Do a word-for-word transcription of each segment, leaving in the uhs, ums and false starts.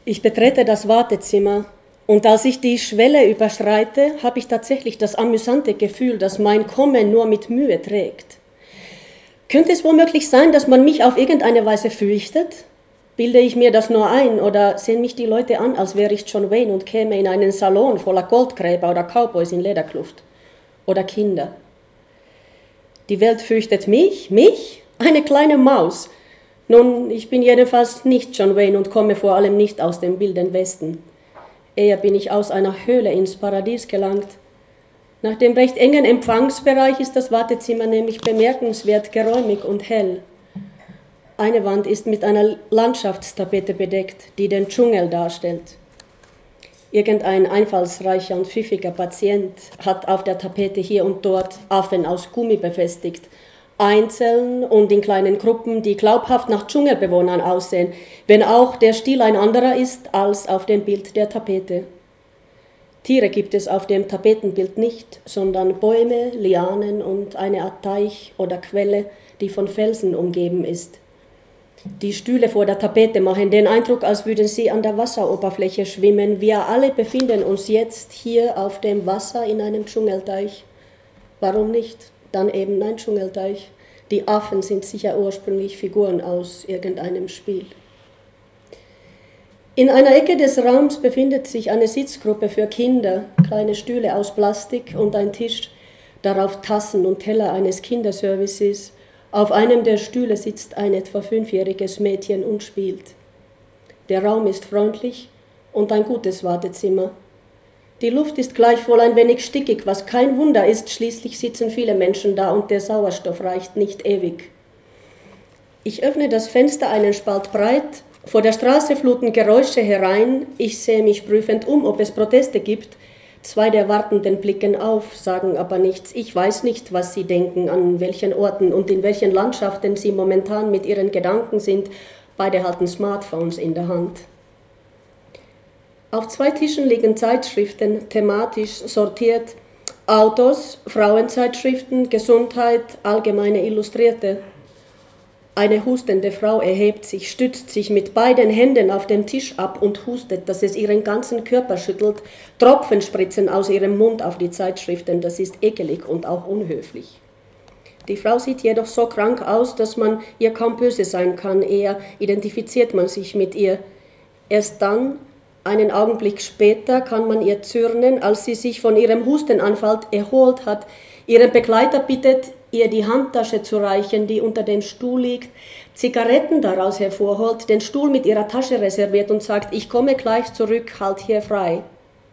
Ich betrete das Wartezimmer und als ich die Schwelle überschreite, habe ich tatsächlich das amüsante Gefühl, dass mein Kommen nur mit Mühe trägt. Könnte es womöglich sein, dass man mich auf irgendeine Weise fürchtet? Bilde ich mir das nur ein oder sehen mich die Leute an, als wäre ich John Wayne und käme in einen Salon voller Goldgräber oder Cowboys in Lederkluft? Oder Kinder? Die Welt fürchtet mich, mich, eine kleine Maus. Nun, ich bin jedenfalls nicht John Wayne und komme vor allem nicht aus dem wilden Westen. Eher bin ich aus einer Höhle ins Paradies gelangt. Nach dem recht engen Empfangsbereich ist das Wartezimmer nämlich bemerkenswert geräumig und hell. Eine Wand ist mit einer Landschaftstapete bedeckt, die den Dschungel darstellt. Irgendein einfallsreicher und pfiffiger Patient hat auf der Tapete hier und dort Affen aus Gummi befestigt, einzeln und in kleinen Gruppen, die glaubhaft nach Dschungelbewohnern aussehen, wenn auch der Stil ein anderer ist als auf dem Bild der Tapete. Tiere gibt es auf dem Tapetenbild nicht, sondern Bäume, Lianen und eine Art Teich oder Quelle, die von Felsen umgeben ist. Die Stühle vor der Tapete machen den Eindruck, als würden sie an der Wasseroberfläche schwimmen. Wir alle befinden uns jetzt hier auf dem Wasser in einem Dschungelteich. Warum nicht? Dann eben ein Dschungelteich. Die Affen sind sicher ursprünglich Figuren aus irgendeinem Spiel. In einer Ecke des Raums befindet sich eine Sitzgruppe für Kinder, kleine Stühle aus Plastik und ein Tisch, darauf Tassen und Teller eines Kinderservices. Auf einem der Stühle sitzt ein etwa fünfjähriges Mädchen und spielt. Der Raum ist freundlich und ein gutes Wartezimmer. Die Luft ist gleichwohl ein wenig stickig, was kein Wunder ist, schließlich sitzen viele Menschen da und der Sauerstoff reicht nicht ewig. Ich öffne das Fenster einen Spalt breit, vor der Straße fluten Geräusche herein, ich sehe mich prüfend um, ob es Proteste gibt. Zwei der Wartenden blicken auf, sagen aber nichts. Ich weiß nicht, was sie denken, an welchen Orten und in welchen Landschaften sie momentan mit ihren Gedanken sind. Beide halten Smartphones in der Hand. Auf zwei Tischen liegen Zeitschriften, thematisch sortiert. Autos, Frauenzeitschriften, Gesundheit, allgemeine Illustrierte. Eine hustende Frau erhebt sich, stützt sich mit beiden Händen auf dem Tisch ab und hustet, dass es ihren ganzen Körper schüttelt. Tropfen spritzen aus ihrem Mund auf die Zeitschriften, das ist ekelig und auch unhöflich. Die Frau sieht jedoch so krank aus, dass man ihr kaum böse sein kann, eher identifiziert man sich mit ihr. Erst dann, einen Augenblick später, kann man ihr zürnen, als sie sich von ihrem Hustenanfall erholt hat, ihren Begleiter bittet, ihr die Handtasche zu reichen, die unter dem Stuhl liegt, Zigaretten daraus hervorholt, den Stuhl mit ihrer Tasche reserviert und sagt, ich komme gleich zurück, halt hier frei.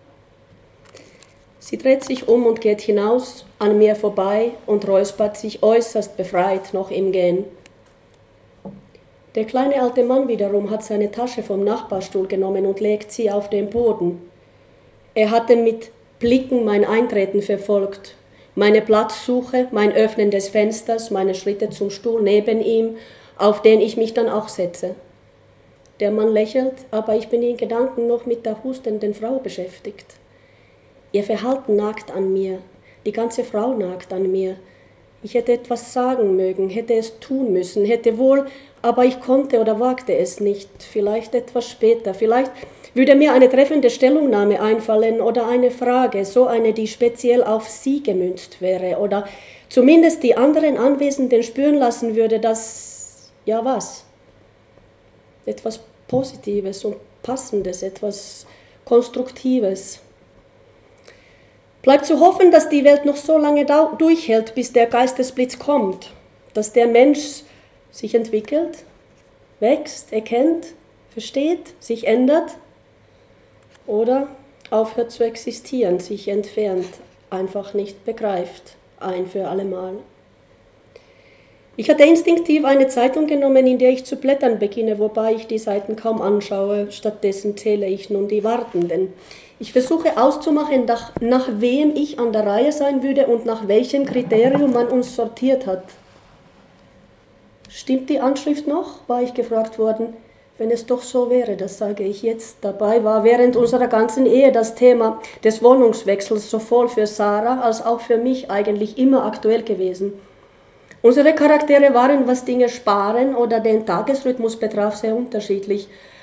Sie dreht sich um und geht hinaus, an mir vorbei und räuspert sich äußerst befreit noch im Gehen. Der kleine alte Mann wiederum hat seine Tasche vom Nachbarstuhl genommen und legt sie auf den Boden. Er hatte mit Blicken mein Eintreten verfolgt, meine Platzsuche, mein Öffnen des Fensters, meine Schritte zum Stuhl neben ihm, auf den ich mich dann auch setze. Der Mann lächelt, aber ich bin in Gedanken noch mit der hustenden Frau beschäftigt. Ihr Verhalten nagt an mir, die ganze Frau nagt an mir. Ich hätte etwas sagen mögen, hätte es tun müssen, hätte wohl, aber ich konnte oder wagte es nicht, vielleicht etwas später, vielleicht würde mir eine treffende Stellungnahme einfallen oder eine Frage, so eine, die speziell auf sie gemünzt wäre oder zumindest die anderen Anwesenden spüren lassen würde, dass, ja was, etwas Positives und Passendes, etwas Konstruktives. Bleibt zu hoffen, dass die Welt noch so lange durchhält, bis der Geistesblitz kommt, dass der Mensch sich entwickelt, wächst, erkennt, versteht, sich ändert oder aufhört zu existieren, sich entfernt, einfach nicht begreift, ein für allemal. Ich hatte instinktiv eine Zeitung genommen, in der ich zu blättern beginne, wobei ich die Seiten kaum anschaue. Stattdessen zähle ich nun die Wartenden. Ich versuche auszumachen, nach, nach wem ich an der Reihe sein würde und nach welchem Kriterium man uns sortiert hat. Stimmt die Anschrift noch? War ich gefragt worden. Wenn es doch so wäre, das sage ich jetzt. Dabei war während unserer ganzen Ehe das Thema des Wohnungswechsels sowohl für Sarah als auch für mich eigentlich immer aktuell gewesen. Unsere Charaktere waren, was Dinge sparen oder den Tagesrhythmus betraf, sehr unterschiedlich.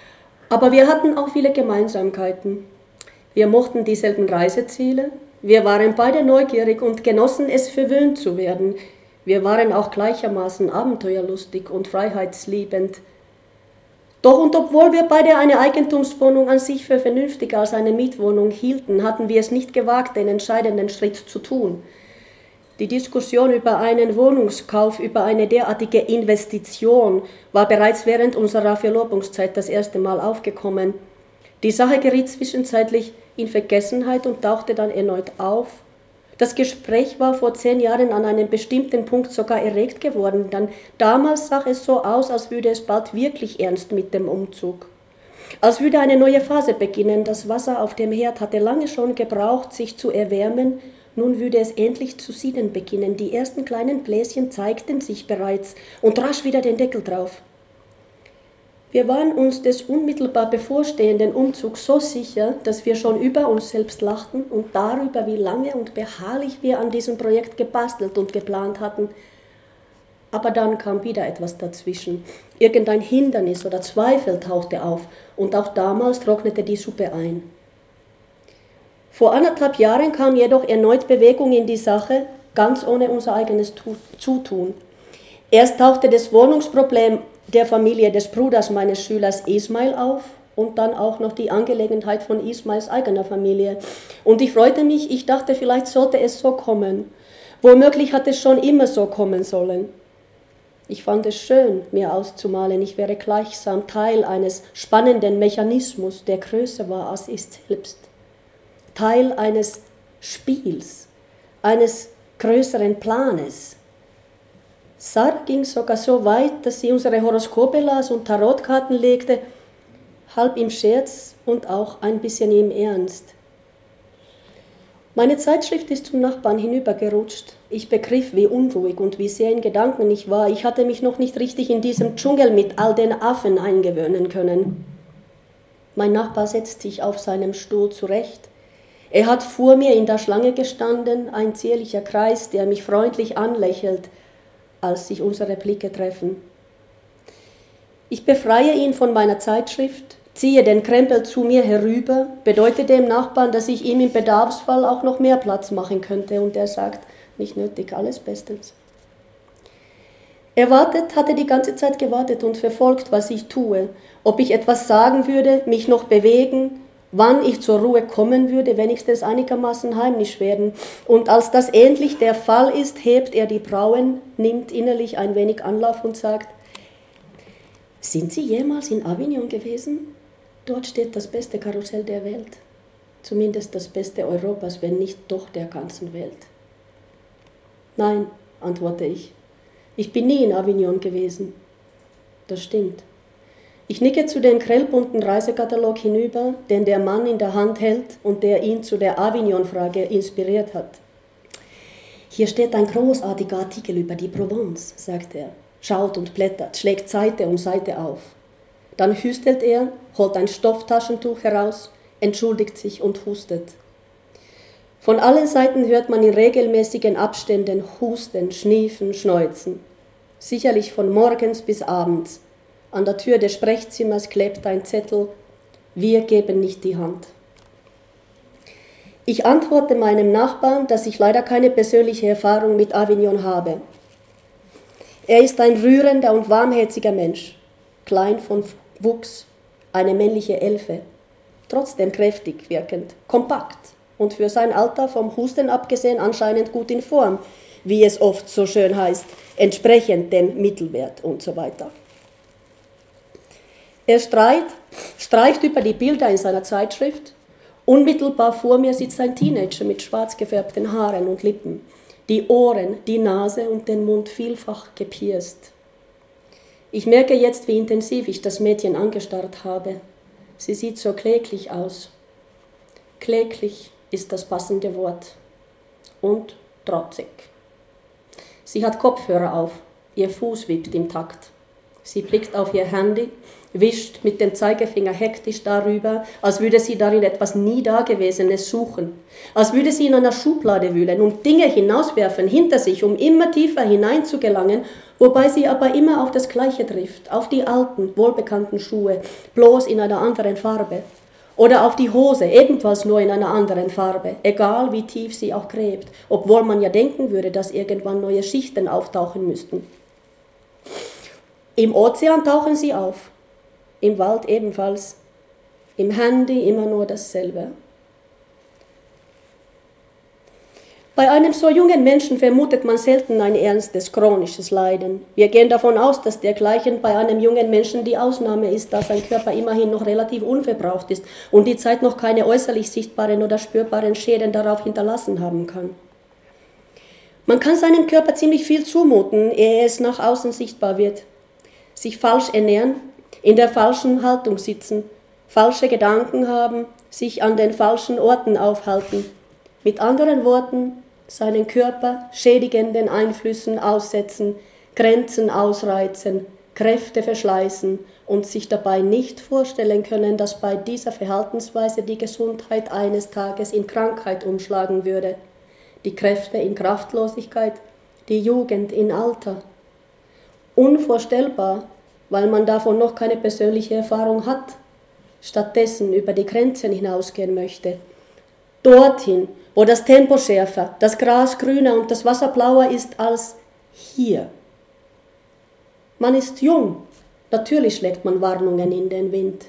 Aber wir hatten auch viele Gemeinsamkeiten. Wir mochten dieselben Reiseziele, wir waren beide neugierig und genossen es, verwöhnt zu werden. Wir waren auch gleichermaßen abenteuerlustig und freiheitsliebend. Doch und obwohl wir beide eine Eigentumswohnung an sich für vernünftiger als eine Mietwohnung hielten, hatten wir es nicht gewagt, den entscheidenden Schritt zu tun. Die Diskussion über einen Wohnungskauf, über eine derartige Investition, war bereits während unserer Verlobungszeit das erste Mal aufgekommen. Die Sache geriet zwischenzeitlich in Vergessenheit und tauchte dann erneut auf. Das Gespräch war vor zehn Jahren an einem bestimmten Punkt sogar erregt geworden, denn damals sah es so aus, als würde es bald wirklich ernst mit dem Umzug. Als würde eine neue Phase beginnen, das Wasser auf dem Herd hatte lange schon gebraucht, sich zu erwärmen, nun würde es endlich zu sieden beginnen. Die ersten kleinen Bläschen zeigten sich bereits und rasch wieder den Deckel drauf. Wir waren uns des unmittelbar bevorstehenden Umzugs so sicher, dass wir schon über uns selbst lachten und darüber, wie lange und beharrlich wir an diesem Projekt gebastelt und geplant hatten. Aber dann kam wieder etwas dazwischen. Irgendein Hindernis oder Zweifel tauchte auf und auch damals trocknete die Suppe ein. Vor anderthalb Jahren kam jedoch erneut Bewegung in die Sache, ganz ohne unser eigenes Zutun. Erst tauchte das Wohnungsproblem der Familie des Bruders meines Schülers Ismail auf und dann auch noch die Angelegenheit von Ismails eigener Familie. Und ich freute mich, ich dachte, vielleicht sollte es so kommen. Womöglich hat es schon immer so kommen sollen. Ich fand es schön, mir auszumalen, ich wäre gleichsam Teil eines spannenden Mechanismus, der größer war als ich selbst. Teil eines Spiels, eines größeren Planes. Sarah ging sogar so weit, dass sie unsere Horoskope las und Tarotkarten legte, halb im Scherz und auch ein bisschen im Ernst. Meine Zeitschrift ist zum Nachbarn hinübergerutscht. Ich begriff, wie unruhig und wie sehr in Gedanken ich war. Ich hatte mich noch nicht richtig in diesem Dschungel mit all den Affen eingewöhnen können. Mein Nachbar setzt sich auf seinem Stuhl zurecht. Er hat vor mir in der Schlange gestanden, ein zierlicher Kreis, der mich freundlich anlächelt, als sich unsere Blicke treffen. Ich befreie ihn von meiner Zeitschrift, ziehe den Krempel zu mir herüber, bedeute dem Nachbarn, dass ich ihm im Bedarfsfall auch noch mehr Platz machen könnte, und er sagt, nicht nötig, alles bestens. Er wartet, hatte die ganze Zeit gewartet und verfolgt, was ich tue, ob ich etwas sagen würde, mich noch bewegen, wann ich zur Ruhe kommen würde, wenigstens einigermaßen heimlich werden. Und als das endlich der Fall ist, hebt er die Brauen, nimmt innerlich ein wenig Anlauf und sagt, sind Sie jemals in Avignon gewesen? Dort steht das beste Karussell der Welt. Zumindest das beste Europas, wenn nicht doch der ganzen Welt. Nein, antworte ich. Ich bin nie in Avignon gewesen. Das stimmt. Ich nicke zu dem grellbunten Reisekatalog hinüber, den der Mann in der Hand hält und der ihn zu der Avignon-Frage inspiriert hat. Hier steht ein großartiger Artikel über die Provence, sagt er, schaut und blättert, schlägt Seite um Seite auf. Dann hüstelt er, holt ein Stofftaschentuch heraus, entschuldigt sich und hustet. Von allen Seiten hört man in regelmäßigen Abständen Husten, Schniefen, Schneuzen. Sicherlich von morgens bis abends. An der Tür des Sprechzimmers klebt ein Zettel, wir geben nicht die Hand. Ich antworte meinem Nachbarn, dass ich leider keine persönliche Erfahrung mit Avignon habe. Er ist ein rührender und warmherziger Mensch, klein von Wuchs, eine männliche Elfe, trotzdem kräftig wirkend, kompakt und für sein Alter vom Husten abgesehen anscheinend gut in Form, wie es oft so schön heißt, entsprechend dem Mittelwert und so weiter. Er streicht, streicht über die Bilder in seiner Zeitschrift. Unmittelbar vor mir sitzt ein Teenager mit schwarz gefärbten Haaren und Lippen, die Ohren, die Nase und den Mund vielfach gepierst. Ich merke jetzt, wie intensiv ich das Mädchen angestarrt habe. Sie sieht so kläglich aus. Kläglich ist das passende Wort. Und trotzig. Sie hat Kopfhörer auf, ihr Fuß wippt im Takt. Sie blickt auf ihr Handy, wischt mit dem Zeigefinger hektisch darüber, als würde sie darin etwas nie Dagewesenes suchen, als würde sie in einer Schublade wühlen und Dinge hinauswerfen hinter sich, um immer tiefer hineinzugelangen, wobei sie aber immer auf das Gleiche trifft, auf die alten, wohlbekannten Schuhe, bloß in einer anderen Farbe. Oder auf die Hose, ebenfalls nur in einer anderen Farbe, egal wie tief sie auch gräbt, obwohl man ja denken würde, dass irgendwann neue Schichten auftauchen müssten. Im Ozean tauchen sie auf, im Wald ebenfalls, im Handy immer nur dasselbe. Bei einem so jungen Menschen vermutet man selten ein ernstes, chronisches Leiden. Wir gehen davon aus, dass dergleichen bei einem jungen Menschen die Ausnahme ist, da sein Körper immerhin noch relativ unverbraucht ist und die Zeit noch keine äußerlich sichtbaren oder spürbaren Schäden darauf hinterlassen haben kann. Man kann seinem Körper ziemlich viel zumuten, ehe es nach außen sichtbar wird. Sich falsch ernähren, in der falschen Haltung sitzen, falsche Gedanken haben, sich an den falschen Orten aufhalten. Mit anderen Worten, seinen Körper schädigenden Einflüssen aussetzen, Grenzen ausreizen, Kräfte verschleißen und sich dabei nicht vorstellen können, dass bei dieser Verhaltensweise die Gesundheit eines Tages in Krankheit umschlagen würde, die Kräfte in Kraftlosigkeit, die Jugend in Alter. Unvorstellbar, weil man davon noch keine persönliche Erfahrung hat, stattdessen über die Grenzen hinausgehen möchte. Dorthin, wo das Tempo schärfer, das Gras grüner und das Wasser blauer ist als hier. Man ist jung, natürlich schlägt man Warnungen in den Wind.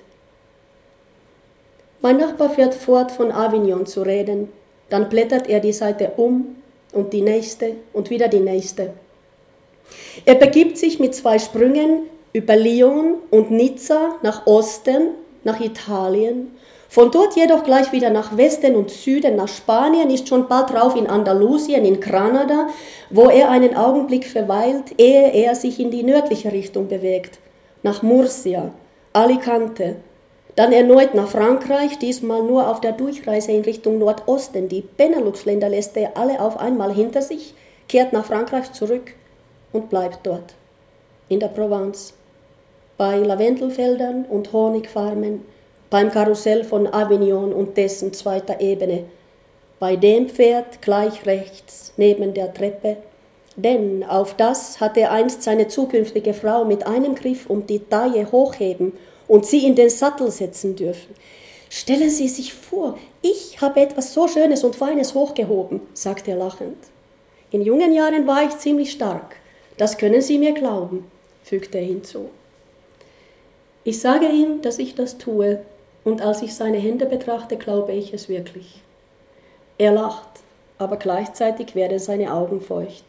Mein Nachbar fährt fort, von Avignon zu reden, dann blättert er die Seite um und die nächste und wieder die nächste. Er begibt sich mit zwei Sprüngen über Lyon und Nizza nach Osten, nach Italien. Von dort jedoch gleich wieder nach Westen und Süden, nach Spanien, ist schon bald drauf in Andalusien, in Granada, wo er einen Augenblick verweilt, ehe er sich in die nördliche Richtung bewegt, nach Murcia, Alicante, dann erneut nach Frankreich, diesmal nur auf der Durchreise in Richtung Nordosten. Die Benelux-Länder lässt er alle auf einmal hinter sich, kehrt nach Frankreich zurück und bleibt dort, in der Provence, bei Lavendelfeldern und Honigfarmen, beim Karussell von Avignon und dessen zweiter Ebene, bei dem Pferd gleich rechts neben der Treppe, denn auf das hat er einst seine zukünftige Frau mit einem Griff um die Taille hochheben und sie in den Sattel setzen dürfen. Stellen Sie sich vor, ich habe etwas so Schönes und Feines hochgehoben, sagt er lachend. In jungen Jahren war ich ziemlich stark, das können Sie mir glauben, fügt er hinzu. Ich sage ihm, dass ich das tue, und als ich seine Hände betrachte, glaube ich es wirklich. Er lacht, aber gleichzeitig werden seine Augen feucht.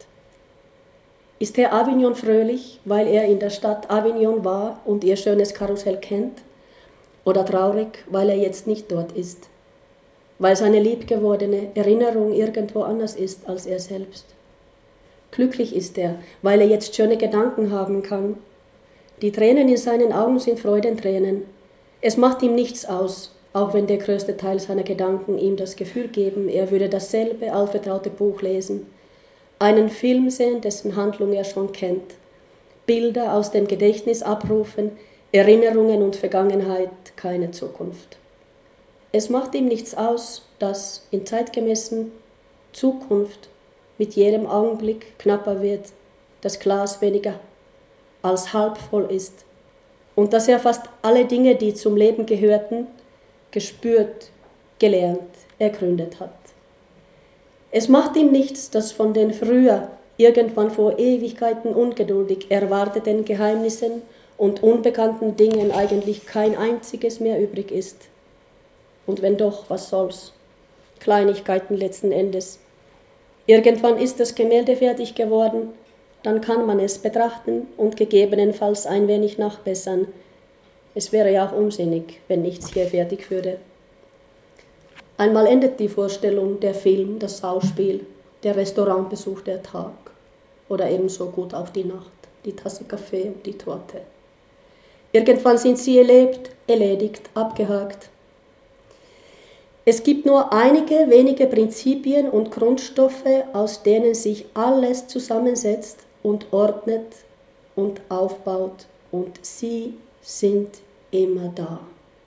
Ist Herr Avignon fröhlich, weil er in der Stadt Avignon war und ihr schönes Karussell kennt? Oder traurig, weil er jetzt nicht dort ist? Weil seine liebgewordene Erinnerung irgendwo anders ist als er selbst? Glücklich ist er, weil er jetzt schöne Gedanken haben kann. Die Tränen in seinen Augen sind Freudentränen. Es macht ihm nichts aus, auch wenn der größte Teil seiner Gedanken ihm das Gefühl geben, er würde dasselbe allvertraute Buch lesen, einen Film sehen, dessen Handlung er schon kennt, Bilder aus dem Gedächtnis abrufen, Erinnerungen und Vergangenheit, keine Zukunft. Es macht ihm nichts aus, dass in zeitgemäßen Zukunft mit jedem Augenblick knapper wird, das Glas weniger als halb voll ist, und dass er fast alle Dinge, die zum Leben gehörten, gespürt, gelernt, ergründet hat. Es macht ihm nichts, dass von den früher, irgendwann vor Ewigkeiten ungeduldig erwarteten Geheimnissen und unbekannten Dingen eigentlich kein einziges mehr übrig ist. Und wenn doch, was soll's? Kleinigkeiten letzten Endes. Irgendwann ist das Gemälde fertig geworden, dann kann man es betrachten und gegebenenfalls ein wenig nachbessern. Es wäre ja auch unsinnig, wenn nichts hier fertig würde. Einmal endet die Vorstellung, der Film, das Schauspiel, der Restaurantbesuch, der Tag oder ebenso gut auch die Nacht, die Tasse Kaffee und die Torte. Irgendwann sind sie erlebt, erledigt, abgehakt. Es gibt nur einige wenige Prinzipien und Grundstoffe, aus denen sich alles zusammensetzt und ordnet und aufbaut, und sie sind immer da.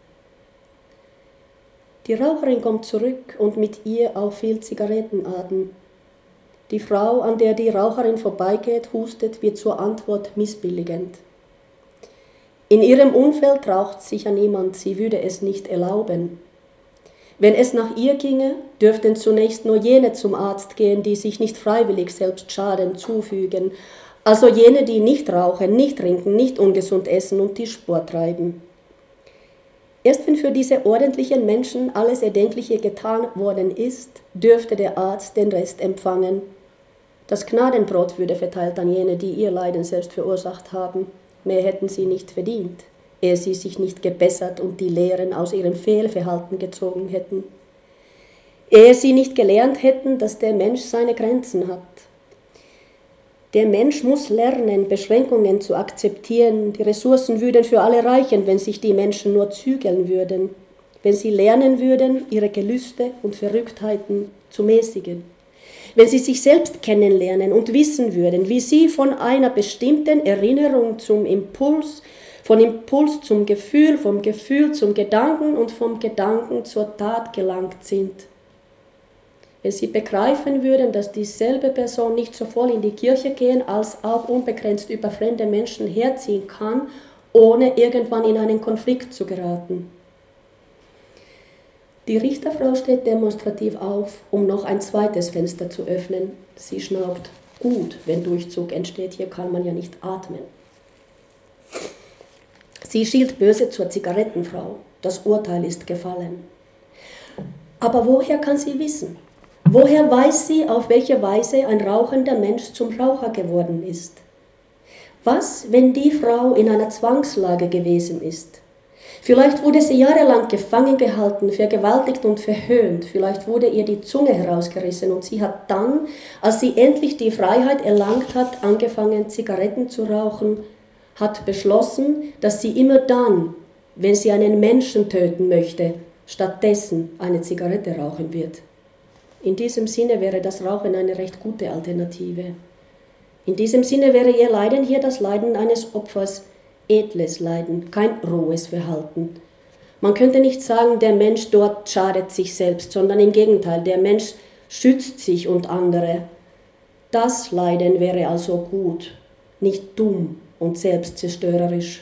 Die Raucherin kommt zurück und mit ihr auch viel Zigarettenarten. Die Frau, an der die Raucherin vorbeigeht, hustet, wird zur Antwort missbilligend. In ihrem Umfeld raucht sicher niemand, sie würde es nicht erlauben. Wenn es nach ihr ginge, dürften zunächst nur jene zum Arzt gehen, die sich nicht freiwillig selbst Schaden zufügen, also jene, die nicht rauchen, nicht trinken, nicht ungesund essen und die Sport treiben. Erst wenn für diese ordentlichen Menschen alles Erdenkliche getan worden ist, dürfte der Arzt den Rest empfangen. Das Gnadenbrot würde verteilt an jene, die ihr Leiden selbst verursacht haben. Mehr hätten sie nicht verdient, ehe sie sich nicht gebessert und die Lehren aus ihrem Fehlverhalten gezogen hätten. Ehe sie nicht gelernt hätten, dass der Mensch seine Grenzen hat. Der Mensch muss lernen, Beschränkungen zu akzeptieren. Die Ressourcen würden für alle reichen, wenn sich die Menschen nur zügeln würden, wenn sie lernen würden, ihre Gelüste und Verrücktheiten zu mäßigen. Wenn sie sich selbst kennenlernen und wissen würden, wie sie von einer bestimmten Erinnerung zum Impuls, von Impuls zum Gefühl, vom Gefühl zum Gedanken und vom Gedanken zur Tat gelangt sind. Wenn sie begreifen würden, dass dieselbe Person nicht so voll in die Kirche gehen, als auch unbegrenzt über fremde Menschen herziehen kann, ohne irgendwann in einen Konflikt zu geraten. Die Richterfrau steht demonstrativ auf, um noch ein zweites Fenster zu öffnen. Sie schnaubt: Gut, wenn Durchzug entsteht, hier kann man ja nicht atmen. Sie schielt böse zur Zigarettenfrau. Das Urteil ist gefallen. Aber woher kann sie wissen? Woher weiß sie, auf welche Weise ein rauchender Mensch zum Raucher geworden ist? Was, wenn die Frau in einer Zwangslage gewesen ist? Vielleicht wurde sie jahrelang gefangen gehalten, vergewaltigt und verhöhnt. Vielleicht wurde ihr die Zunge herausgerissen und sie hat dann, als sie endlich die Freiheit erlangt hat, angefangen, Zigaretten zu rauchen, hat beschlossen, dass sie immer dann, wenn sie einen Menschen töten möchte, stattdessen eine Zigarette rauchen wird. In diesem Sinne wäre das Rauchen eine recht gute Alternative. In diesem Sinne wäre ihr Leiden hier das Leiden eines Opfers, edles Leiden, kein rohes Verhalten. Man könnte nicht sagen, der Mensch dort schadet sich selbst, sondern im Gegenteil, der Mensch schützt sich und andere. Das Leiden wäre also gut, nicht dumm und selbstzerstörerisch.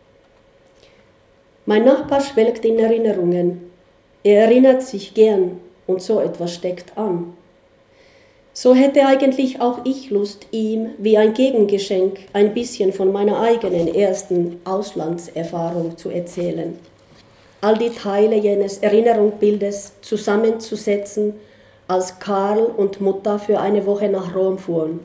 Mein Nachbar schwelgt in Erinnerungen. Er erinnert sich gern. Und so etwas steckt an. So hätte eigentlich auch ich Lust, ihm wie ein Gegengeschenk ein bisschen von meiner eigenen ersten Auslandserfahrung zu erzählen. All die Teile jenes Erinnerungsbildes zusammenzusetzen, als Karl und Mutter für eine Woche nach Rom fuhren.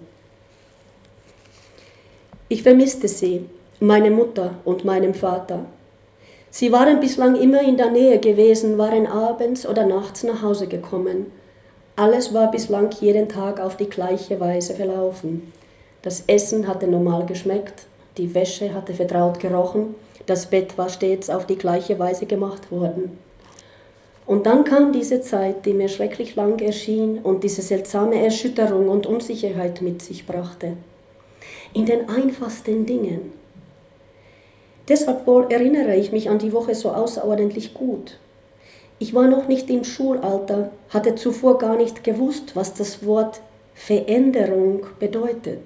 Ich vermisste sie, meine Mutter und meinen Vater. Sie waren bislang immer in der Nähe gewesen, waren abends oder nachts nach Hause gekommen. Alles war bislang jeden Tag auf die gleiche Weise verlaufen. Das Essen hatte normal geschmeckt, die Wäsche hatte vertraut gerochen, das Bett war stets auf die gleiche Weise gemacht worden. Und dann kam diese Zeit, die mir schrecklich lang erschien und diese seltsame Erschütterung und Unsicherheit mit sich brachte. In den einfachsten Dingen. Deshalb wohl erinnere ich mich an die Woche so außerordentlich gut. Ich war noch nicht im Schulalter, hatte zuvor gar nicht gewusst, was das Wort Veränderung bedeutet.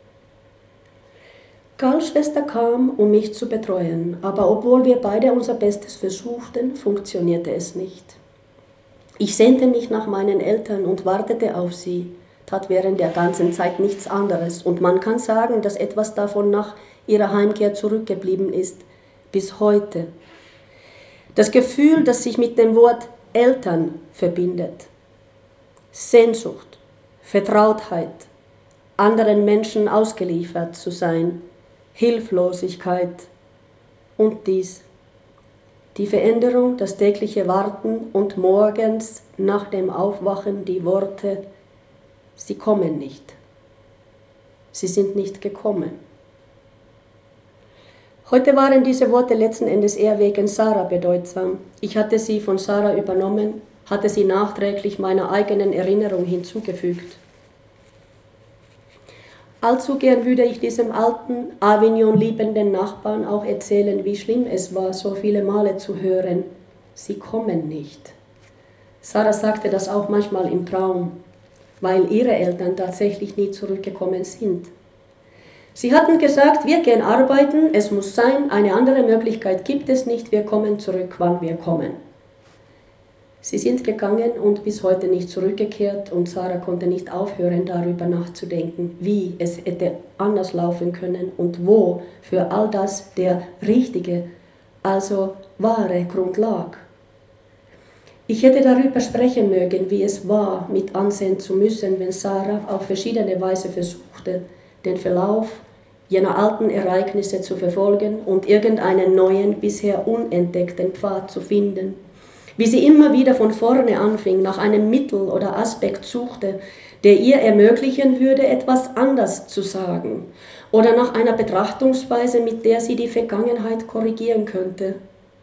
Karls Schwester kam, um mich zu betreuen, aber obwohl wir beide unser Bestes versuchten, funktionierte es nicht. Ich sehnte mich nach meinen Eltern und wartete auf sie, tat während der ganzen Zeit nichts anderes, und man kann sagen, dass etwas davon nach ihrer Heimkehr zurückgeblieben ist, bis heute. Das Gefühl, das sich mit dem Wort Eltern verbindet. Sehnsucht, Vertrautheit, anderen Menschen ausgeliefert zu sein, Hilflosigkeit und dies. Die Veränderung, das tägliche Warten und morgens nach dem Aufwachen die Worte, sie kommen nicht. Sie sind nicht gekommen. Heute waren diese Worte letzten Endes eher wegen Sarah bedeutsam. Ich hatte sie von Sarah übernommen, hatte sie nachträglich meiner eigenen Erinnerung hinzugefügt. Allzu gern würde ich diesem alten, Avignon liebenden Nachbarn auch erzählen, wie schlimm es war, so viele Male zu hören, sie kommen nicht. Sarah sagte das auch manchmal im Traum, weil ihre Eltern tatsächlich nie zurückgekommen sind. Sie hatten gesagt, wir gehen arbeiten, es muss sein, eine andere Möglichkeit gibt es nicht, wir kommen zurück, wann wir kommen. Sie sind gegangen und bis heute nicht zurückgekehrt und Sarah konnte nicht aufhören, darüber nachzudenken, wie es hätte anders laufen können und wo für all das der richtige, also wahre Grund lag. Ich hätte darüber sprechen mögen, wie es war, mit ansehen zu müssen, wenn Sarah auf verschiedene Weise versuchte, den Verlauf jener alten Ereignisse zu verfolgen und irgendeinen neuen, bisher unentdeckten Pfad zu finden. Wie sie immer wieder von vorne anfing, nach einem Mittel oder Aspekt suchte, der ihr ermöglichen würde, etwas anders zu sagen, oder nach einer Betrachtungsweise, mit der sie die Vergangenheit korrigieren könnte.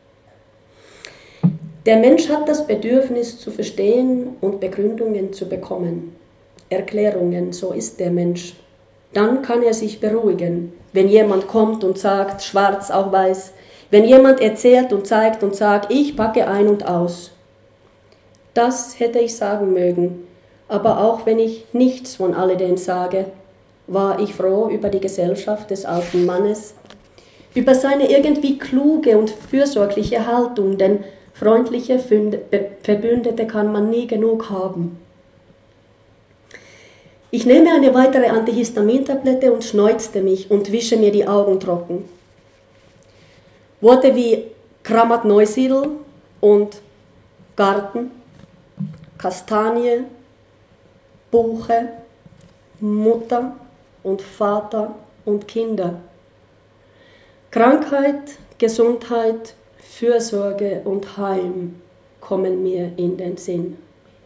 Der Mensch hat das Bedürfnis zu verstehen und Begründungen zu bekommen. Erklärungen, so ist der Mensch. Dann kann er sich beruhigen, wenn jemand kommt und sagt, schwarz auf weiß, wenn jemand erzählt und zeigt und sagt, ich packe ein und aus. Das hätte ich sagen mögen, aber auch wenn ich nichts von alledem sage, war ich froh über die Gesellschaft des alten Mannes, über seine irgendwie kluge und fürsorgliche Haltung, denn freundliche Verbündete kann man nie genug haben. Ich nehme eine weitere Antihistamintablette und schneuzte mich und wische mir die Augen trocken. Worte wie Kramat Neusiedl und Garten, Kastanie, Buche, Mutter und Vater und Kinder. Krankheit, Gesundheit, Fürsorge und Heim kommen mir in den Sinn.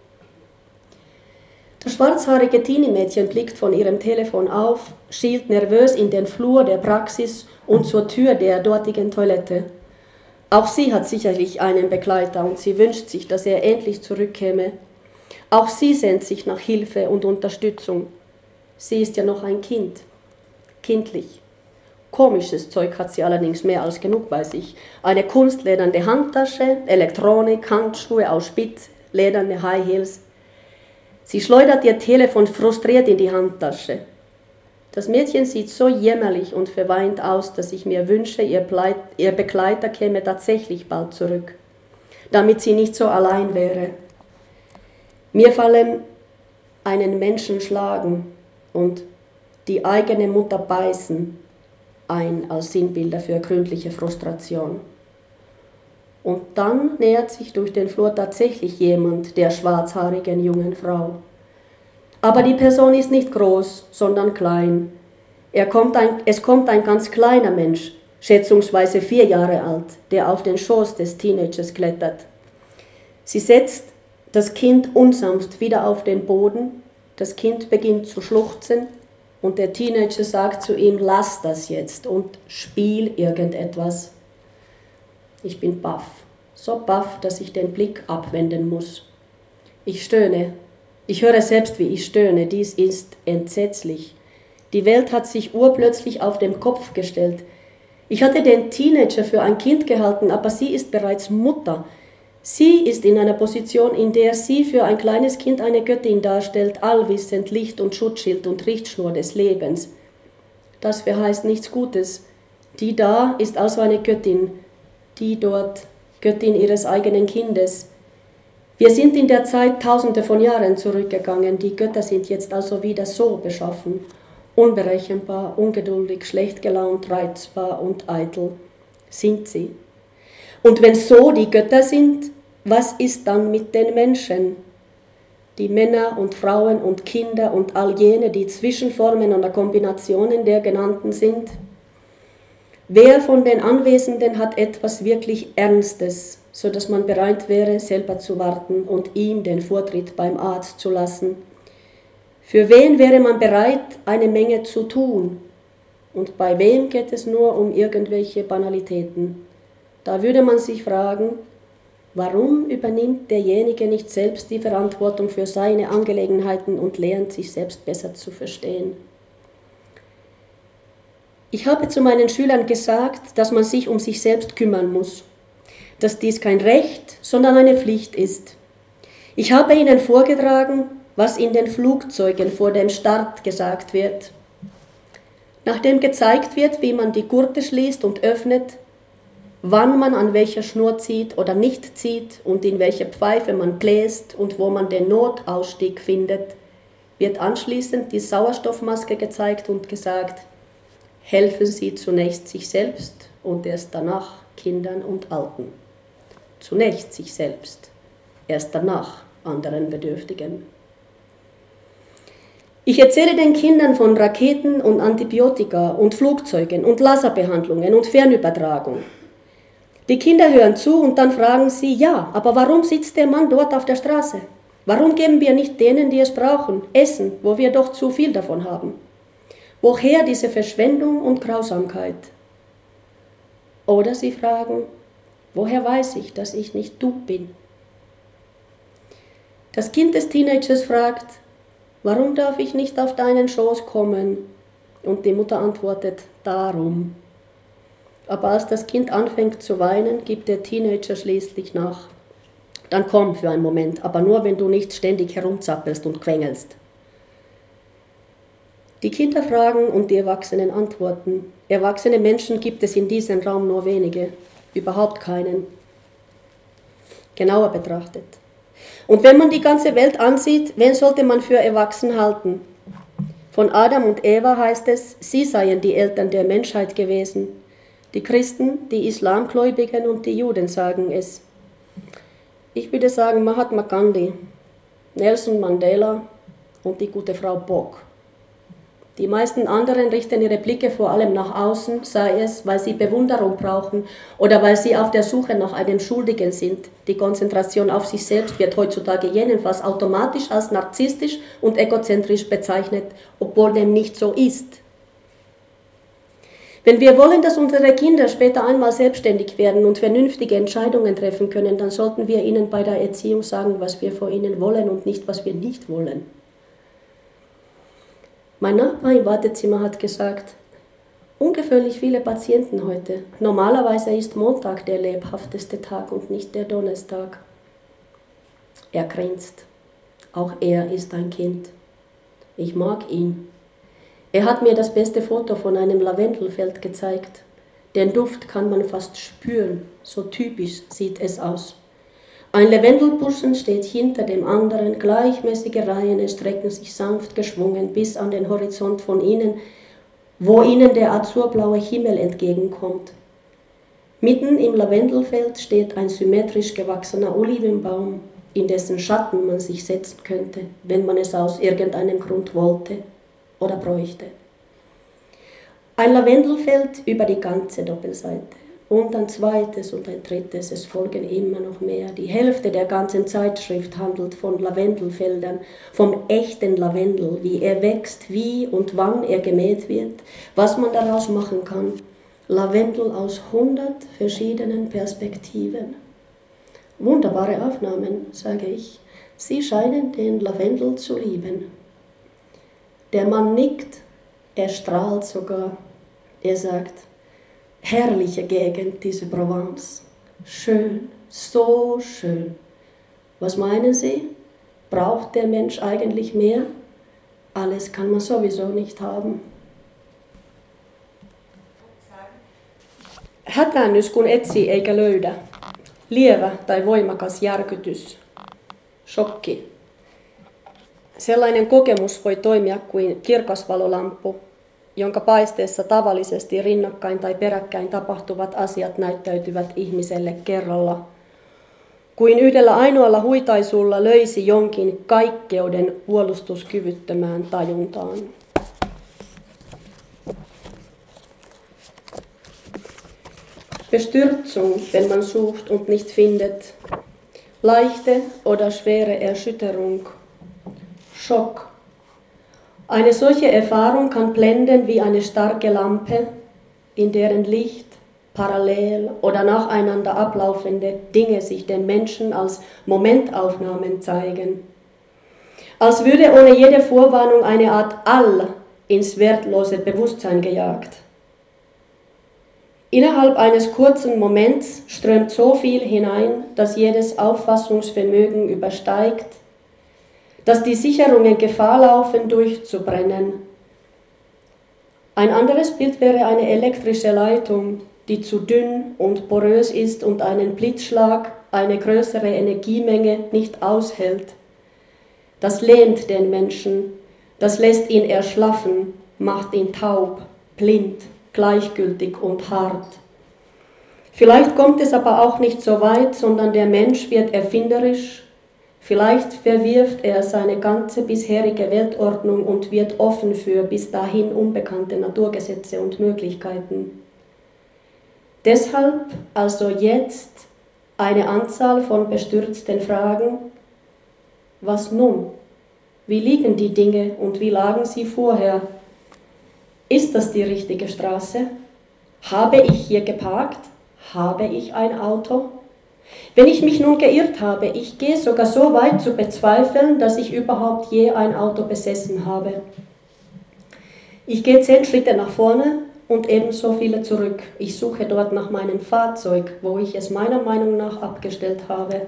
Das schwarzhaarige Teenie-Mädchen blickt von ihrem Telefon auf, schielt nervös in den Flur der Praxis und zur Tür der dortigen Toilette. Auch sie hat sicherlich einen Begleiter und sie wünscht sich, dass er endlich zurückkäme. Auch sie sehnt sich nach Hilfe und Unterstützung. Sie ist ja noch ein Kind. Kindlich. Komisches Zeug hat sie allerdings mehr als genug bei sich. Eine kunstledernde Handtasche, Elektronik, Handschuhe aus Spitz, lederne High Heels. Sie schleudert ihr Telefon frustriert in die Handtasche. Das Mädchen sieht so jämmerlich und verweint aus, dass ich mir wünsche, ihr, Bleit, ihr Begleiter käme tatsächlich bald zurück, damit sie nicht so allein wäre. Mir fallen einen Menschen schlagen und die eigene Mutter beißen ein als Sinnbilder für gründliche Frustration. Und dann nähert sich durch den Flur tatsächlich jemand der schwarzhaarigen jungen Frau. Aber die Person ist nicht groß, sondern klein. Er kommt ein, es kommt ein ganz kleiner Mensch, schätzungsweise vier Jahre alt, der auf den Schoß des Teenagers klettert. Sie setzt das Kind unsanft wieder auf den Boden, das Kind beginnt zu schluchzen und der Teenager sagt zu ihm, lass das jetzt und spiel irgendetwas. Ich bin baff, so baff, dass ich den Blick abwenden muss. Ich stöhne. Ich höre selbst, wie ich stöhne. Dies ist entsetzlich. Die Welt hat sich urplötzlich auf den Kopf gestellt. Ich hatte den Teenager für ein Kind gehalten, aber sie ist bereits Mutter. Sie ist in einer Position, in der sie für ein kleines Kind eine Göttin darstellt, allwissend, Licht und Schutzschild und Richtschnur des Lebens. Das verheißt nichts Gutes. Die da ist also eine Göttin, die dort Göttin ihres eigenen Kindes. Wir sind in der Zeit tausende von Jahren zurückgegangen, die Götter sind jetzt also wieder so beschaffen, unberechenbar, ungeduldig, schlecht gelaunt, reizbar und eitel sind sie. Und wenn so die Götter sind, was ist dann mit den Menschen? Die Männer und Frauen und Kinder und all jene, die Zwischenformen oder Kombinationen der genannten sind? Wer von den Anwesenden hat etwas wirklich Ernstes, so dass man bereit wäre, selber zu warten und ihm den Vortritt beim Arzt zu lassen? Für wen wäre man bereit, eine Menge zu tun? Und bei wem geht es nur um irgendwelche Banalitäten? Da würde man sich fragen, warum übernimmt derjenige nicht selbst die Verantwortung für seine Angelegenheiten und lernt sich selbst besser zu verstehen? Ich habe zu meinen Schülern gesagt, dass man sich um sich selbst kümmern muss, dass dies kein Recht, sondern eine Pflicht ist. Ich habe ihnen vorgetragen, was in den Flugzeugen vor dem Start gesagt wird. Nachdem gezeigt wird, wie man die Gurte schließt und öffnet, wann man an welcher Schnur zieht oder nicht zieht und in welche Pfeife man bläst und wo man den Notausstieg findet, wird anschließend die Sauerstoffmaske gezeigt und gesagt, helfen Sie zunächst sich selbst und erst danach Kindern und Alten. Zunächst sich selbst, erst danach anderen Bedürftigen. Ich erzähle den Kindern von Raketen und Antibiotika und Flugzeugen und Laserbehandlungen und Fernübertragung. Die Kinder hören zu und dann fragen sie, ja, aber warum sitzt der Mann dort auf der Straße? Warum geben wir nicht denen, die es brauchen, Essen, wo wir doch zu viel davon haben? Woher diese Verschwendung und Grausamkeit? Oder sie fragen, woher weiß ich, dass ich nicht du bin? Das Kind des Teenagers fragt, warum darf ich nicht auf deinen Schoß kommen? Und die Mutter antwortet, darum. Aber als das Kind anfängt zu weinen, gibt der Teenager schließlich nach. Dann komm für einen Moment, aber nur, wenn du nicht ständig herumzappelst und quengelst. Die Kinder fragen und die Erwachsenen antworten. Erwachsene Menschen gibt es in diesem Raum nur wenige, überhaupt keinen. Genauer betrachtet. Und wenn man die ganze Welt ansieht, wen sollte man für erwachsen halten? Von Adam und Eva heißt es, sie seien die Eltern der Menschheit gewesen. Die Christen, die Islamgläubigen und die Juden sagen es. Ich würde sagen Mahatma Gandhi, Nelson Mandela und die gute Frau Bock. Die meisten anderen richten ihre Blicke vor allem nach außen, sei es, weil sie Bewunderung brauchen oder weil sie auf der Suche nach einem Schuldigen sind. Die Konzentration auf sich selbst wird heutzutage jedenfalls automatisch als narzisstisch und egozentrisch bezeichnet, obwohl dem nicht so ist. Wenn wir wollen, dass unsere Kinder später einmal selbstständig werden und vernünftige Entscheidungen treffen können, dann sollten wir ihnen bei der Erziehung sagen, was wir von ihnen wollen und nicht, was wir nicht wollen. Mein Nachbar im Wartezimmer hat gesagt, ungefährlich viele Patienten heute. Normalerweise ist Montag der lebhafteste Tag und nicht der Donnerstag. Er grinst. Auch er ist ein Kind. Ich mag ihn. Er hat mir das beste Foto von einem Lavendelfeld gezeigt. Den Duft kann man fast spüren, so typisch sieht es aus. Ein Lavendelbuschen steht hinter dem anderen, gleichmäßige Reihen erstrecken sich sanft geschwungen bis an den Horizont von ihnen, wo ihnen der azurblaue Himmel entgegenkommt. Mitten im Lavendelfeld steht ein symmetrisch gewachsener Olivenbaum, in dessen Schatten man sich setzen könnte, wenn man es aus irgendeinem Grund wollte oder bräuchte. Ein Lavendelfeld über die ganze Doppelseite und ein zweites und ein drittes, es folgen immer noch mehr. Die Hälfte der ganzen Zeitschrift handelt von Lavendelfeldern, vom echten Lavendel, wie er wächst, wie und wann er gemäht wird, was man daraus machen kann. Lavendel aus hundert verschiedenen Perspektiven. Wunderbare Aufnahmen, sage ich. Sie scheinen den Lavendel zu lieben. Der Mann nickt, er strahlt sogar. Er sagt, herrliche Gegend, diese Provence. Schön, so schön. Was meinen Sie? Braucht der Mensch eigentlich mehr? Alles kann man sowieso nicht haben. Hätäännys kun etsii eikä löydä. Lievä tai voimakas järkytys. Shokki. Sellainen kokemus voi toimia kuin kirkasvalolamppu, jonka paisteessa tavallisesti rinnakkain tai peräkkäin tapahtuvat asiat näyttäytyvät ihmiselle kerralla. Kuin yhdellä ainoalla huitaisulla löisi jonkin kaikkeuden puolustuskyvyttömään tajuntaan. Bestürzung, wenn man sucht und nicht findet. Leichte oder schwere Erschütterung. Schock. Eine solche Erfahrung kann blenden wie eine starke Lampe, in deren Licht parallel oder nacheinander ablaufende Dinge sich den Menschen als Momentaufnahmen zeigen. Als würde ohne jede Vorwarnung eine Art All ins wertlose Bewusstsein gejagt. Innerhalb eines kurzen Moments strömt so viel hinein, dass jedes Auffassungsvermögen übersteigt, dass die Sicherungen Gefahr laufen, durchzubrennen. Ein anderes Bild wäre eine elektrische Leitung, die zu dünn und porös ist und einen Blitzschlag, eine größere Energiemenge nicht aushält. Das lähmt den Menschen, das lässt ihn erschlaffen, macht ihn taub, blind, gleichgültig und hart. Vielleicht kommt es aber auch nicht so weit, sondern der Mensch wird erfinderisch. Vielleicht verwirft er seine ganze bisherige Weltordnung und wird offen für bis dahin unbekannte Naturgesetze und Möglichkeiten. Deshalb also jetzt eine Anzahl von bestürzten Fragen. Was nun? Wie liegen die Dinge und wie lagen sie vorher? Ist das die richtige Straße? Habe ich hier geparkt? Habe ich ein Auto? Wenn ich mich nun geirrt habe, ich gehe sogar so weit zu bezweifeln, dass ich überhaupt je ein Auto besessen habe. Ich gehe zehn Schritte nach vorne und ebenso viele zurück. Ich suche dort nach meinem Fahrzeug, wo ich es meiner Meinung nach abgestellt habe.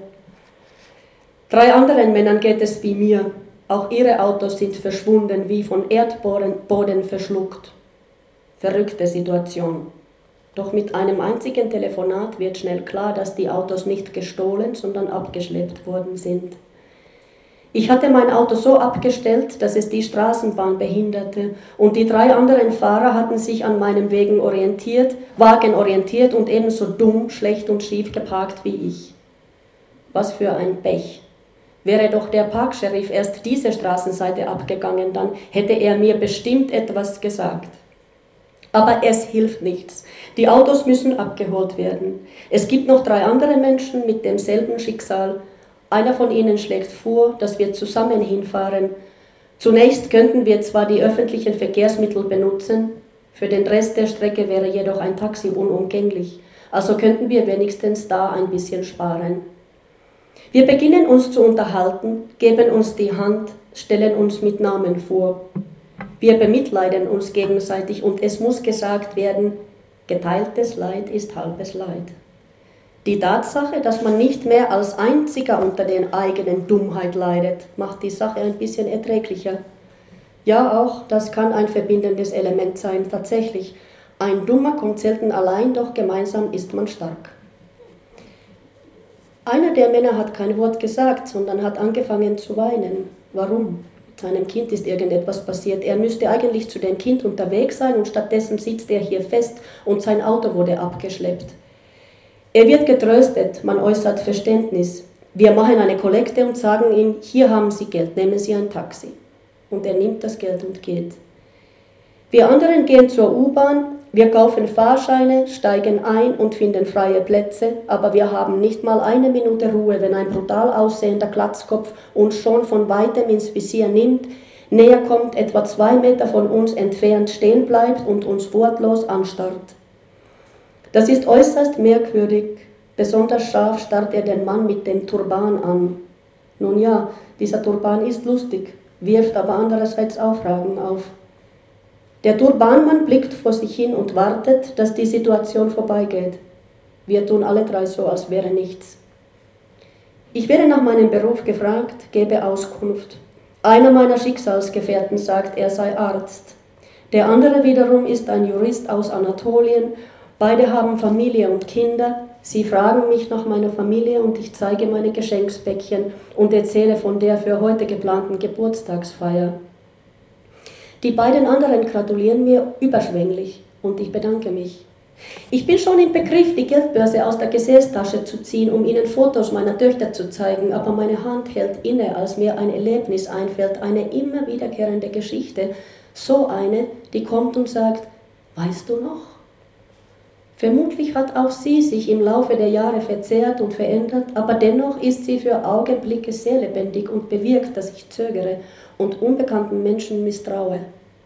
Drei anderen Männern geht es wie mir. Auch ihre Autos sind verschwunden, wie von Erdboden verschluckt. Verrückte Situation. Doch mit einem einzigen Telefonat wird schnell klar, dass die Autos nicht gestohlen, sondern abgeschleppt worden sind. Ich hatte mein Auto so abgestellt, dass es die Straßenbahn behinderte, und die drei anderen Fahrer hatten sich an meinem Wagen orientiert, Wagen orientiert und ebenso dumm, schlecht und schief geparkt wie ich. Was für ein Pech. Wäre doch der Parksheriff erst diese Straßenseite abgegangen, dann hätte er mir bestimmt etwas gesagt. Aber es hilft nichts. Die Autos müssen abgeholt werden. Es gibt noch drei andere Menschen mit demselben Schicksal. Einer von ihnen schlägt vor, dass wir zusammen hinfahren. Zunächst könnten wir zwar die öffentlichen Verkehrsmittel benutzen, für den Rest der Strecke wäre jedoch ein Taxi unumgänglich. Also könnten wir wenigstens da ein bisschen sparen. Wir beginnen uns zu unterhalten, geben uns die Hand, stellen uns mit Namen vor. Wir bemitleiden uns gegenseitig und es muss gesagt werden, geteiltes Leid ist halbes Leid. Die Tatsache, dass man nicht mehr als Einziger unter der eigenen Dummheit leidet, macht die Sache ein bisschen erträglicher. Ja, auch das kann ein verbindendes Element sein, tatsächlich. Ein Dummer kommt selten allein, doch gemeinsam ist man stark. Einer der Männer hat kein Wort gesagt, sondern hat angefangen zu weinen. Warum? Mit seinem Kind ist irgendetwas passiert. Er müsste eigentlich zu dem Kind unterwegs sein und stattdessen sitzt er hier fest und sein Auto wurde abgeschleppt. Er wird getröstet, man äußert Verständnis. Wir machen eine Kollekte und sagen ihm, hier haben Sie Geld, nehmen Sie ein Taxi. Und er nimmt das Geld und geht. Wir anderen gehen zur U-Bahn, wir kaufen Fahrscheine, steigen ein und finden freie Plätze, aber wir haben nicht mal eine Minute Ruhe, wenn ein brutal aussehender Glatzkopf uns schon von weitem ins Visier nimmt, näher kommt, etwa zwei Meter von uns entfernt stehen bleibt und uns wortlos anstarrt. Das ist äußerst merkwürdig, besonders scharf starrt er den Mann mit dem Turban an. Nun ja, dieser Turban ist lustig, wirft aber andererseits auch Fragen auf. Der Turbanmann blickt vor sich hin und wartet, dass die Situation vorbeigeht. Wir tun alle drei so, als wäre nichts. Ich werde nach meinem Beruf gefragt, gebe Auskunft. Einer meiner Schicksalsgefährten sagt, er sei Arzt. Der andere wiederum ist ein Jurist aus Anatolien. Beide haben Familie und Kinder. Sie fragen mich nach meiner Familie und ich zeige meine Geschenkspäckchen und erzähle von der für heute geplanten Geburtstagsfeier. Die beiden anderen gratulieren mir überschwänglich und ich bedanke mich. Ich bin schon im Begriff, die Geldbörse aus der Gesäßtasche zu ziehen, um ihnen Fotos meiner Töchter zu zeigen, aber meine Hand hält inne, als mir ein Erlebnis einfällt, eine immer wiederkehrende Geschichte, so eine, die kommt und sagt, weißt du noch? Vermutlich hat auch sie sich im Laufe der Jahre verzehrt und verändert, aber dennoch ist sie für Augenblicke sehr lebendig und bewirkt, dass ich zögere und unbekannten Menschen misstraue.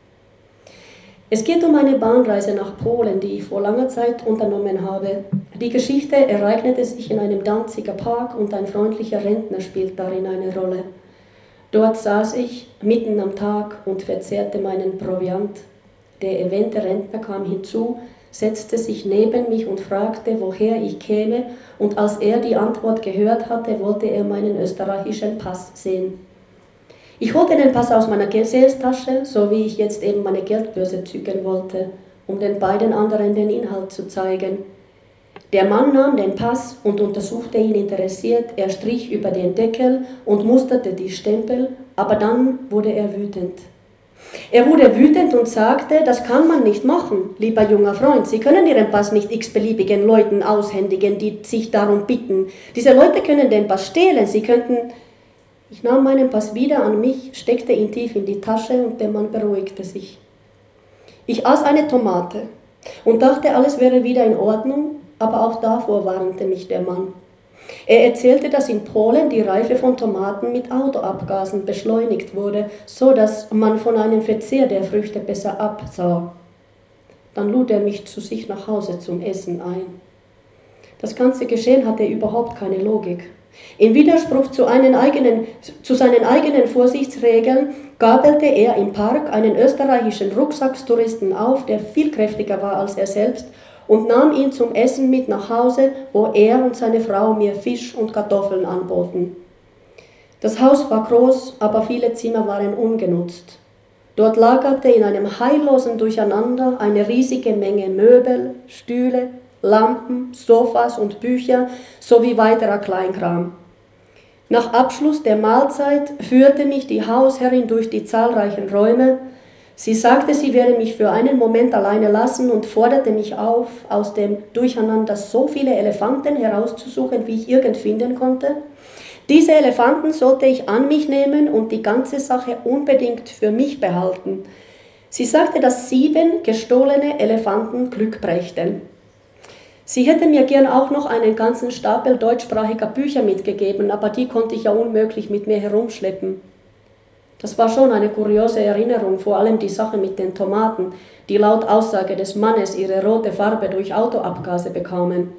Es geht um eine Bahnreise nach Polen, die ich vor langer Zeit unternommen habe. Die Geschichte ereignete sich in einem Danziger Park und ein freundlicher Rentner spielt darin eine Rolle. Dort saß ich mitten am Tag und verzehrte meinen Proviant. Der erwähnte Rentner kam hinzu, setzte sich neben mich und fragte, woher ich käme, und als er die Antwort gehört hatte, wollte er meinen österreichischen Pass sehen. Ich holte den Pass aus meiner Gesäßtasche, so wie ich jetzt eben meine Geldbörse zücken wollte, um den beiden anderen den Inhalt zu zeigen. Der Mann nahm den Pass und untersuchte ihn interessiert, er strich über den Deckel und musterte die Stempel, aber dann wurde er wütend. Er wurde wütend und sagte, das kann man nicht machen, lieber junger Freund, Sie können Ihren Pass nicht x-beliebigen Leuten aushändigen, die sich darum bitten. Diese Leute können den Pass stehlen, Sie könnten... Ich nahm meinen Pass wieder an mich, steckte ihn tief in die Tasche und der Mann beruhigte sich. Ich aß eine Tomate und dachte, alles wäre wieder in Ordnung, aber auch davor warnte mich der Mann. Er erzählte, dass in Polen die Reife von Tomaten mit Autoabgasen beschleunigt wurde, so dass man von einem Verzehr der Früchte besser absah. Dann lud er mich zu sich nach Hause zum Essen ein. Das ganze Geschehen hatte überhaupt keine Logik. In Widerspruch zu, einen eigenen, zu seinen eigenen Vorsichtsregeln gabelte er im Park einen österreichischen Rucksackstouristen auf, der viel kräftiger war als er selbst, und nahm ihn zum Essen mit nach Hause, wo er und seine Frau mir Fisch und Kartoffeln anboten. Das Haus war groß, aber viele Zimmer waren ungenutzt. Dort lagerte in einem heillosen Durcheinander eine riesige Menge Möbel, Stühle, Lampen, Sofas und Bücher sowie weiterer Kleinkram. Nach Abschluss der Mahlzeit führte mich die Hausherrin durch die zahlreichen Räume. Sie sagte, sie werde mich für einen Moment alleine lassen und forderte mich auf, aus dem Durcheinander so viele Elefanten herauszusuchen, wie ich irgend finden konnte. Diese Elefanten sollte ich an mich nehmen und die ganze Sache unbedingt für mich behalten. Sie sagte, dass sieben gestohlene Elefanten Glück brächten. Sie hätte mir gern auch noch einen ganzen Stapel deutschsprachiger Bücher mitgegeben, aber die konnte ich ja unmöglich mit mir herumschleppen. Das war schon eine kuriose Erinnerung, vor allem die Sache mit den Tomaten, die laut Aussage des Mannes ihre rote Farbe durch Autoabgase bekamen.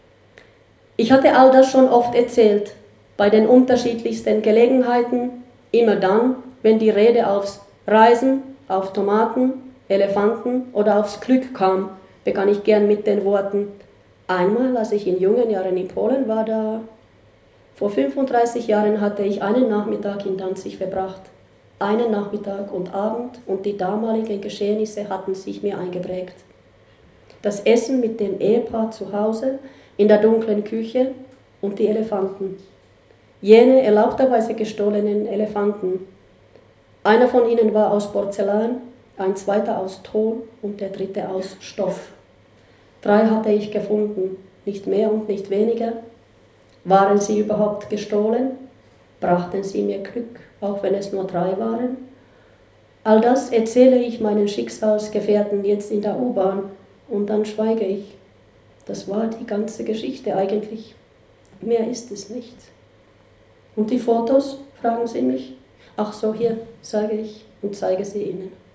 Ich hatte all das schon oft erzählt, bei den unterschiedlichsten Gelegenheiten, immer dann, wenn die Rede aufs Reisen, auf Tomaten, Elefanten oder aufs Glück kam, begann ich gern mit den Worten: Einmal, als ich in jungen Jahren in Polen war, da... Vor fünfunddreißig Jahren hatte ich einen Nachmittag in Danzig verbracht. Einen Nachmittag und Abend und die damaligen Geschehnisse hatten sich mir eingeprägt. Das Essen mit dem Ehepaar zu Hause, in der dunklen Küche und die Elefanten. Jene erlaubterweise gestohlenen Elefanten. Einer von ihnen war aus Porzellan, ein zweiter aus Ton und der dritte aus Stoff. Drei hatte ich gefunden, nicht mehr und nicht weniger. Waren sie überhaupt gestohlen? Brachten sie mir Glück, auch wenn es nur drei waren? All das erzähle ich meinen Schicksalsgefährten jetzt in der U-Bahn und dann schweige ich. Das war die ganze Geschichte eigentlich. Mehr ist es nicht. Und die Fotos, fragen sie mich. Ach so, hier, sage ich und zeige sie ihnen.